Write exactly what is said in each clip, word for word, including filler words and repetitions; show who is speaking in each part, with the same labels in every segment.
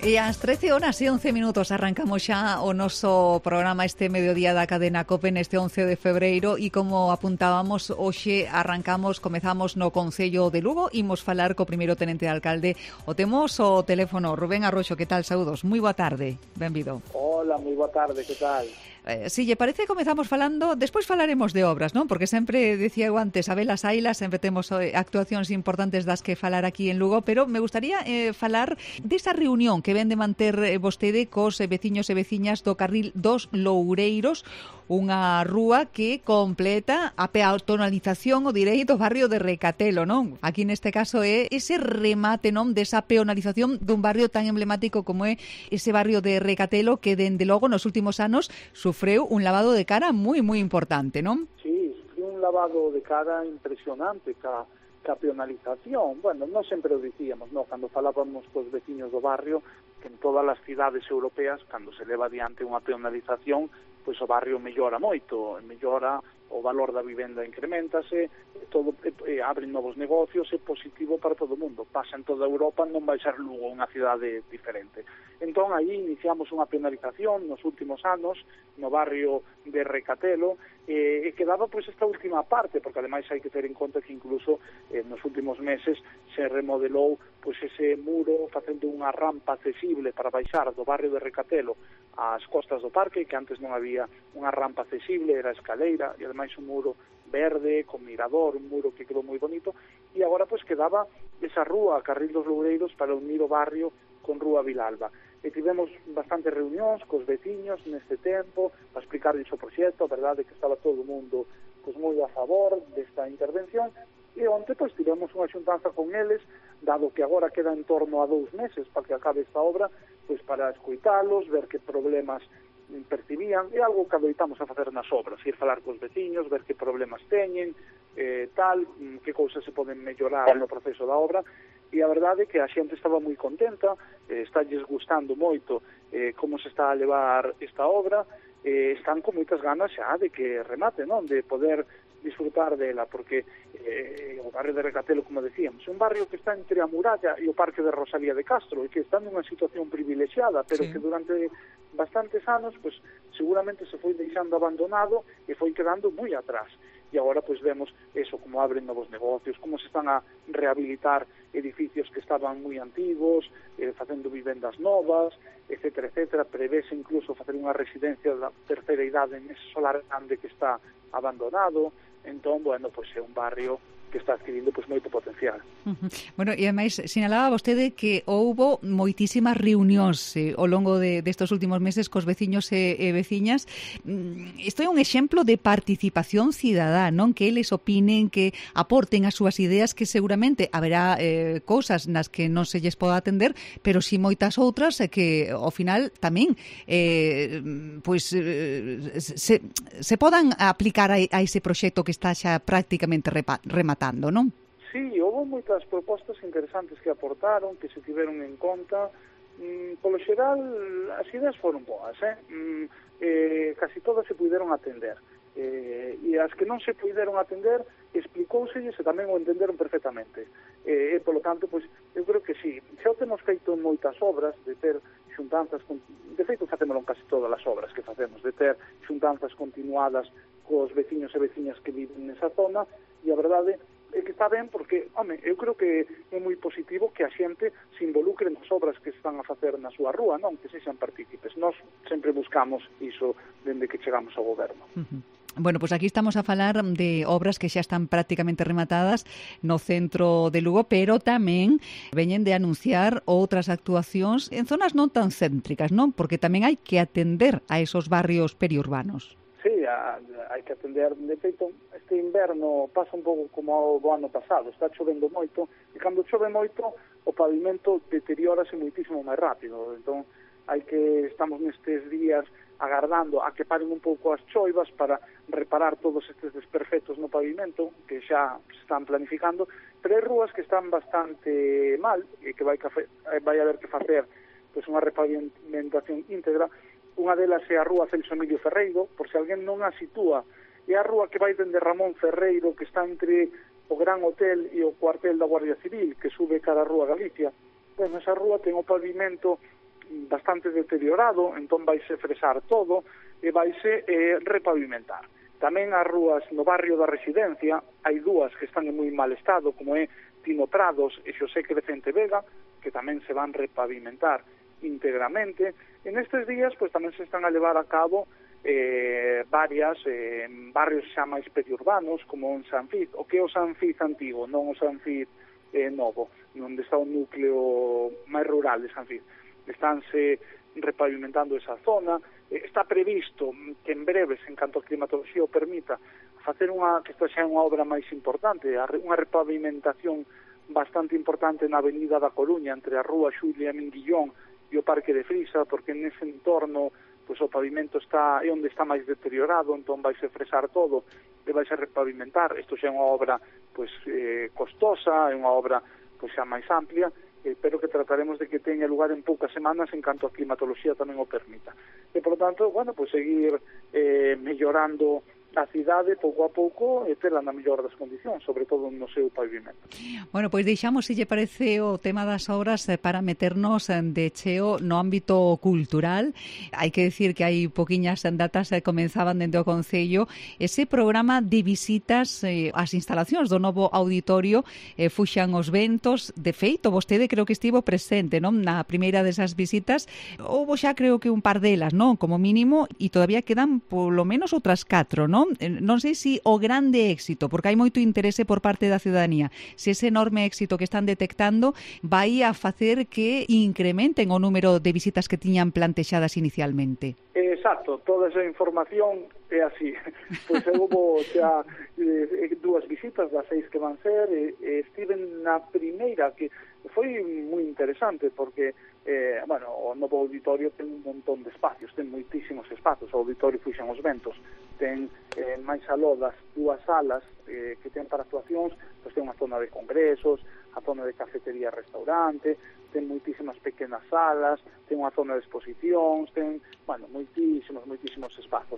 Speaker 1: E ás trece horas e once minutos arrancamos xa o noso programa este mediodía da cadena COPE neste once de febreiro e como apuntábamos, hoxe arrancamos, comezamos no Concello de Lugo, imos falar co primeiro tenente de alcalde. O temos o teléfono. Rubén Arroxo, que tal? Saúdos, moi boa tarde, benvido.
Speaker 2: Hola, moi boa tarde, que tal?
Speaker 1: Eh, si lle parece, comezamos falando, despois falaremos de obras, non? Porque sempre, decía eu antes, a velas ailas, sempre temos eh, actuacións importantes das que falar aquí en Lugo, pero me gustaría eh, falar desa reunión que ven de manter eh, vostede cos eh, veciños e veciñas do Carril dos Loureiros, unha rúa que completa a peatonalización, o direi, do barrio de Recatelo, non? Aquí neste caso é ese remate, non, desa peonalización dun barrio tan emblemático como é ese barrio de Recatelo que, dende logo, nos últimos anos sufreu un lavado de cara moi, moi importante, non?
Speaker 2: Sí, sufriu un lavado de cara impresionante ca, ca peonalización. Bueno, non sempre o dicíamos, non? Cando falábamos cos veciños do barrio, que en todas as cidades europeas, cando se leva adiante unha peonalización, pois o barrio mellora moito, mellora o valor da vivenda, incrementase, todo eh, abren novos negocios, é positivo para todo o mundo. Pasa en toda Europa, non vai ser Lugo unha cidade diferente. Entón, aí iniciamos unha penalización nos últimos anos no barrio de Recatelo, eh, e quedaba pois esta última parte, porque ademais hai que ter en conta que incluso eh, nos últimos meses se remodelou pois ese muro facendo unha rampa accesible para baixar do barrio de Recatelo ás costas do parque, que antes non había unha rampa accesible, era escaleira, e ademais un muro verde, con mirador, un muro que quedou moi bonito, e agora pois quedaba esa rúa, Carril dos Loureiros, para unir o barrio con Rúa Vilalba. E tivemos bastantes reunións cos veciños neste tempo, para explicarlles o proxecto, a verdade que estaba todo o mundo pois moi a favor desta intervención, e onte pois tivemos unha xuntanza con eles, dado que agora queda en torno a dous meses para que acabe esta obra, pois para escoitalos, ver que problemas percibían, é algo que adoitamos a facer nas obras, ir falar cos veciños, ver que problemas teñen, eh, tal, que cousas se poden mellorar no proceso da obra, e a verdade é que a xente estaba moi contenta, eh, estalles gustando moito eh, como se está a levar esta obra, eh, están con moitas ganas xa de que remate, non? De poder disfrutar dela, porque eh, o barrio de Recatelo, como decíamos, é un barrio que está entre a muralla e o parque de Rosalía de Castro, e que está nunha situación privilexiada, pero sí, que durante bastantes anos, pues, seguramente se foi deixando abandonado e foi quedando moi atrás. E agora pois vemos eso, como abren novos negocios, como se están a rehabilitar edificios que estaban moi antigos, eh, facendo vivendas novas, etcétera, etcétera. Prevese incluso facer unha residencia da terceira idade en ese solar grande que está abandonado. Entón, bueno, pois é un barrio que está adquirindo pois moito potencial.
Speaker 1: Uh-huh. Bueno, e ademais sinalaba vostede que houbo moitísimas reunións eh, ao longo de destes últimos meses cos veciños e, e veciñas. Isto é un exemplo de participación cidadá, non? Que eles opinen, que aporten as súas ideas, que seguramente haberá eh, cousas nas que non se lles poda atender, pero si moitas outras eh, que ao final tamén eh, pois eh, se, se podan aplicar a, a ese proxecto que está xa prácticamente repa, rematando, non?
Speaker 2: Sí, houve moitas propostas interesantes que aportaron, que se tiveron en conta. Mm, polo xeral, as ideas foron boas, eh? Mm, eh, casi todas se puderon atender. Eh, e as que non se puderon atender, explicóuselles e tamén o entenderon perfectamente. Eh, e, polo tanto, pois, eu creo que sí. Xa o temos feito en moitas obras, de ter xuntanzas, con... de feito, facémolo en casi todas as obras que facemos, de ter xuntanzas continuadas cos veciños e veciñas que viven nesa zona, e a verdade é que está ben porque, home, eu creo que é moi positivo que a xente se involucre nas obras que están a facer na súa rúa, non? Que sexan partícipes. Nós sempre buscamos iso dende que chegamos ao goberno.
Speaker 1: Uh-huh. Bueno, pois pues aquí estamos a falar de obras que xa están prácticamente rematadas no centro de Lugo, pero tamén veñen de anunciar outras actuacións en zonas non tan céntricas, non? Porque tamén hai que atender a esos barrios periurbanos.
Speaker 2: Sí, a, hai que atender. De feito, este inverno pasa un pouco como o ano pasado, está chovendo moito, e cando chove moito, o pavimento deteriórase moitísimo máis rápido. Entón, hai que, estamos nestes días agardando a que paren un pouco as choivas para reparar todos estes desperfectos no pavimento, que xa se están planificando, pero hai rúas que están bastante mal, e que vai, vai haber que facer pois, unha repavimentación íntegra. Unha delas é a rúa Celso Emilio Ferreiro, por se alguén non a sitúa, é a rúa que vai dende Ramón Ferreiro, que está entre o Gran Hotel e o cuartel da Guardia Civil, que sube cara a Rúa Galicia. Bueno, esa rúa ten o pavimento bastante deteriorado, entón vaise fresar todo e vaise eh, repavimentar. Tamén as rúas no barrio da Residencia hai dúas que están en moi mal estado, como é Tino Prados e Xosé Crecente Vega, que tamén se van repavimentar íntegramente. En estes días, pois tamén se están a levar a cabo eh, varias eh, barrios xa máis periurbanos, como en Sanfiz, o que é o Sanfiz antigo, non o Sanfiz eh, novo, onde está o núcleo máis rural de Sanfiz. Estánse repavimentando esa zona. Eh, está previsto que en breves, en canto a climatoloxía o permita, facer unha, que esta xa é unha obra máis importante, unha repavimentación bastante importante na Avenida da Coruña, entre a Rúa Xulia Minguillón e o Parque de Frisa, porque nese entorno pois o pavimento está é onde está máis deteriorado, entón vaise fresar todo e vaise repavimentar. Isto xa é unha obra pois eh, costosa, é unha obra pois xa máis amplia, eh, pero que trataremos de que teña lugar en poucas semanas en canto a climatoloxía tamén o permita. E, por lo tanto, bueno, pois seguir eh, mellorando a cidade pouco a pouco e terla na mellor das condicións, sobre todo no seu pavimento.
Speaker 1: Bueno, pois deixamos, se lle parece, o tema das obras para meternos de cheo no ámbito cultural. Hai que decir que hai poquiñas datas que comenzaban dentro do Concello ese programa de visitas eh, ás instalacións do novo auditorio, eh, fuxan os ventos. De feito, vostede creo que estivo presente, non, na primeira desas visitas. Houbo xa creo que un par delas, non, como mínimo, e todavía quedan polo menos outras catro, non? Non sei se o grande éxito, porque hai moito interese por parte da ciudadanía, se ese enorme éxito que están detectando vai a facer que incrementen o número de visitas que tiñan plantexadas inicialmente.
Speaker 2: Exacto, toda esa información é así. Pois houve xa eh, dúas visitas das seis que van ser, e, e estiven na primeira, que foi moi interesante, porque eh, bueno, o novo auditorio ten un montón de espacios, ten moitísimos espazos. O auditorio Fuxan os Ventos ten eh, máis aló das dúas salas eh, que ten para actuacións, pois ten unha zona de congresos, a zona de cafetería e restaurante, ten moitísimas pequenas salas, ten unha zona de exposicións, ten, bueno, moitísimos, moitísimos espazos.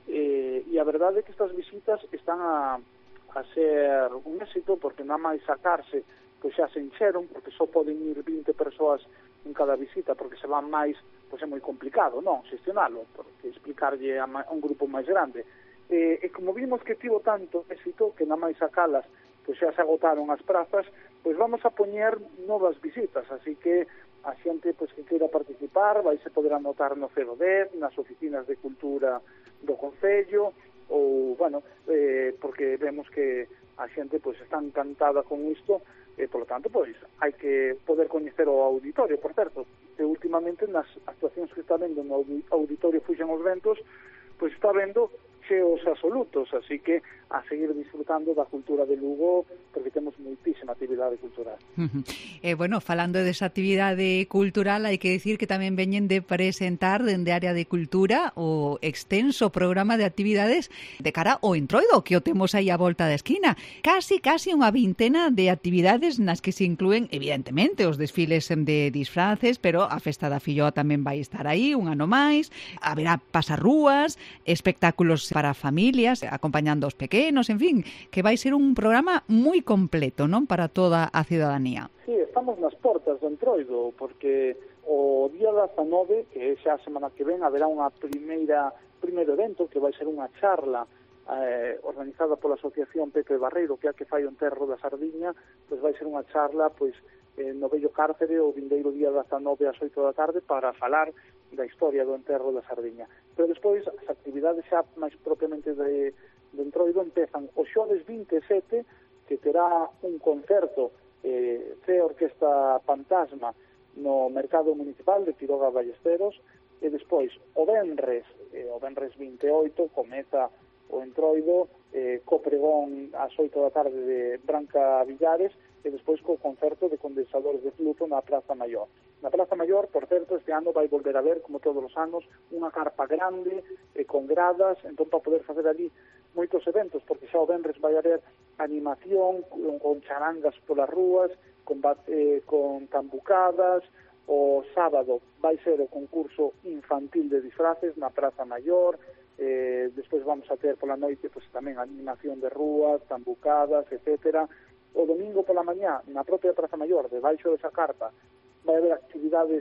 Speaker 2: Eh, e a verdade é que estas visitas están a, a ser un éxito, porque nada máis sacarse, pois xa se encheron, porque só poden ir vinte persoas en cada visita, porque se van máis, pois é moi complicado, non, xestionalo, porque explicarlle a, a un grupo máis grande. E, e como vimos que tivo tanto éxito, que nada máis sacalas, pois xa se agotaron as prazas, pois vamos a poñer novas visitas, así que a xente pois que queira participar vai se poder anotar no cero dez, nas oficinas de cultura do Concello, ou, bueno, eh, porque vemos que a xente pois está encantada con isto, e, por lo tanto, pois, hai que poder coñecer o auditorio. Por certo, que últimamente nas actuacións que está vendo no auditorio Fuxan os Ventos, pois está vendo cheos absolutos, así que a seguir disfrutando da cultura de Lugo, porque temos moitísima actividade cultural.
Speaker 1: Uh-huh. Eh, bueno, falando desa actividade cultural, hai que decir que tamén veñen de presentar dende área de cultura o extenso programa de actividades de cara ao Entroido, que o temos aí á volta da esquina. Casi, casi unha vintena de actividades nas que se inclúen, evidentemente, os desfiles de disfraces, pero a Festa da Filloa tamén vai estar aí un ano máis, haberá pasarrúas, espectáculos para familias, acompañando os pequenos, en fin, que vai ser un programa moi completo, non, para toda a ciudadanía.
Speaker 2: Sí, estamos nas portas do Entroido, porque o día dezanove, que é xa a semana que ven, haberá unha primeira primeiro evento, que vai ser unha charla eh, organizada pola Asociación Pepe Barreiro, que é a que fai o enterro da Sardiña, pois vai ser unha charla, pois, eh, no Vello Cárcere, o vindeiro día dezanove ás oito da tarde, para falar da historia do enterro da Sardiña. Pero despois, as actividades xa máis propiamente de, de Entroido empezan o xoves vinte e sete, que terá un concerto eh, de Orquesta Fantasma no Mercado Municipal de Quiroga Ballesteros, e despois o venres, eh, o venres vinte e oito, comeza o Entroido eh, co pregón ás oito da tarde de Branca Villares, e despois co concerto de condensadores de fluto na Praza Maior. Na Praza Maior, por certo, este ano vai volver a ver, como todos os anos, unha carpa grande e con gradas, entón para poder facer ali moitos eventos, porque xa o venres vai haber animación con, con charangas polas rúas, con, eh, con tambucadas. O sábado vai ser o concurso infantil de disfraces na Praza Maior, eh, despois vamos a ter pola noite pois, tamén animación de rúas, tambucadas, etcétera. O domingo pola mañá, na propia Praza Maior, debaixo desa carpa, vai haber actividades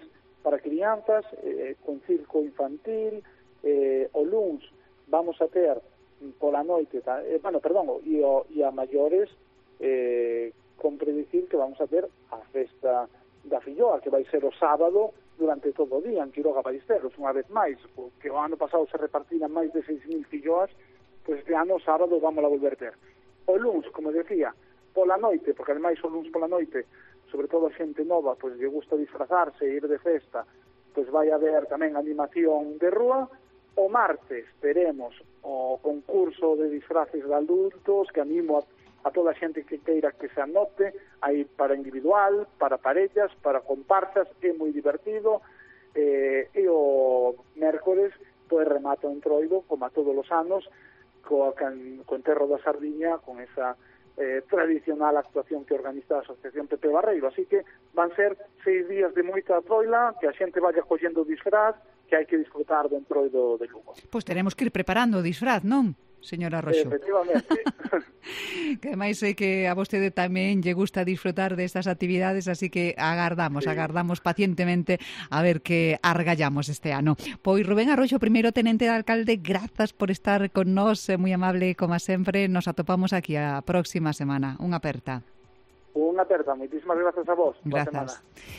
Speaker 2: para crianzas, eh, con circo infantil, eh, o luns vamos a ter pola noite, eh, bueno, perdón, e, o, e a maiores, eh, compre dicir que vamos a ter a festa da filloa, que vai ser o sábado durante todo o día en Quiroga Ballesteros, unha vez máis, porque o ano pasado se repartiran máis de seis mil filloas, pois este ano, sábado, vamos a volver ter. O luns, como decía, pola noite, porque ademais o luns pola noite, sobre todo a xente nova, pois lle gusta disfrazarse e ir de festa, pois vai haber tamén animación de rúa. O martes teremos o concurso de disfraces de adultos, que animo a, a toda a xente que queira que se anote, hai para individual, para parellas, para comparsas, é moi divertido, eh, e o mércores pois remata o entroido, como a todos os anos, co, co enterro da sardiña, con esa eh, tradicional actuación que organiza a Asociación Pepe Barreiro. Así que van ser seis días de moita troila, que a xente vaya collendo disfraz, que hai que disfrutar do entroido de Lugo.
Speaker 1: Pois teremos que ir preparando o disfraz, non, señora Roxo?
Speaker 2: Efectivamente.
Speaker 1: Que máis sei que a vostede tamén lle gusta disfrutar destas actividades, así que agardamos, sí. agardamos pacientemente a ver que argallamos este ano. Pois Rubén Arroxo, primeiro tenente de alcalde, grazas por estar con nós, moi amable como sempre. Nos atopamos aquí a próxima semana. Unha aperta.
Speaker 2: Unha aperta, moitísimas grazas a vos.
Speaker 1: Grazas.